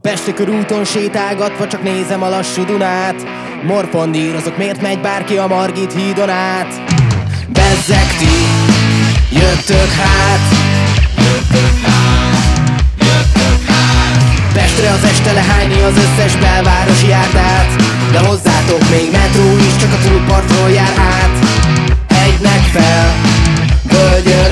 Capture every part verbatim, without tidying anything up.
Pesti körúton sétálgatva csak nézem a lassú Dunát. Morfondírozok, miért megy bárki a Margit hídon át? Bezzeg ti, jöttök hát, jöttök hát, jöttök hát. Pestre az este lehányni az összes belvárosi járdát, de hozzátok még metró is, csak a túlpartról jár át. Egynek fel, völgyön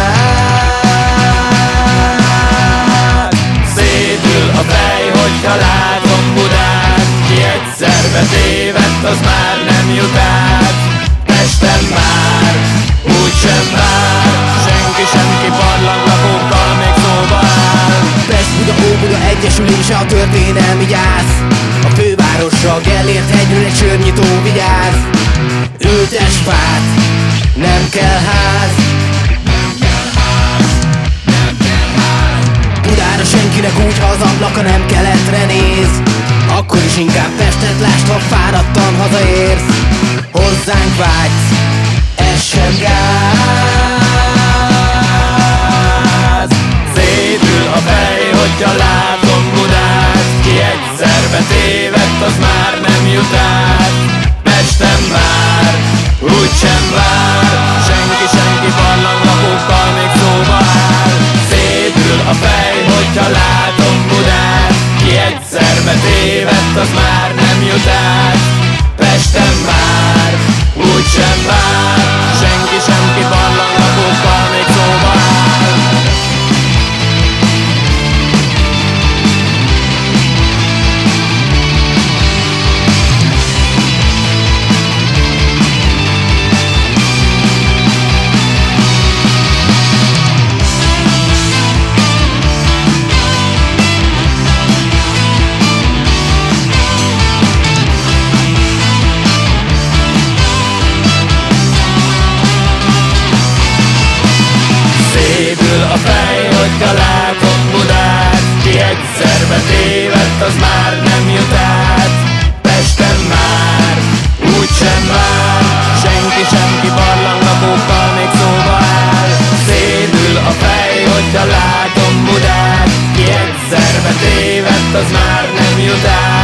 át. Szédül a fej, hogyha látom Budát, ki egyszer betévedt, az már nem jut át. Pesten már úgysem vár, senki, senki barlanglakókkal még szóba áll. Pest-Buda-Óbuda egyesülése a történelmi gyász. A fővárosra Gellért hegyről egy sörnyitó vigyáz. Ültes fát, nem kell ház, Budára senkinek úgy, ha az ablaka nem keletre néz. Akkor is inkább Pestet lásd, ha fáradtan hazaérsz. Hozzánk vágysz, ez sem gáz. Szédül a fej, hogyha látom Budát, ki egyszer betévedt, az már nem jut át. Pesten már úgysem vár, senki, senki barlanglakókkal még szóba áll. Szédül a fej, hogyha látom Budát, ki egyszer betévedt, az már nem jut át. Pesten már úgysem vár, senki, senki barlanglakókkal még szóba áll. Szédül a fej, hogyha látom Budát, ki egyszer betévedt, az már nem jut át. Pesten már úgysem vár, senki, senki barlanglakókkal még szóba áll. Szédül a fej, hogyha látom Budát, ki egyszer betévedt, az már nem jut át.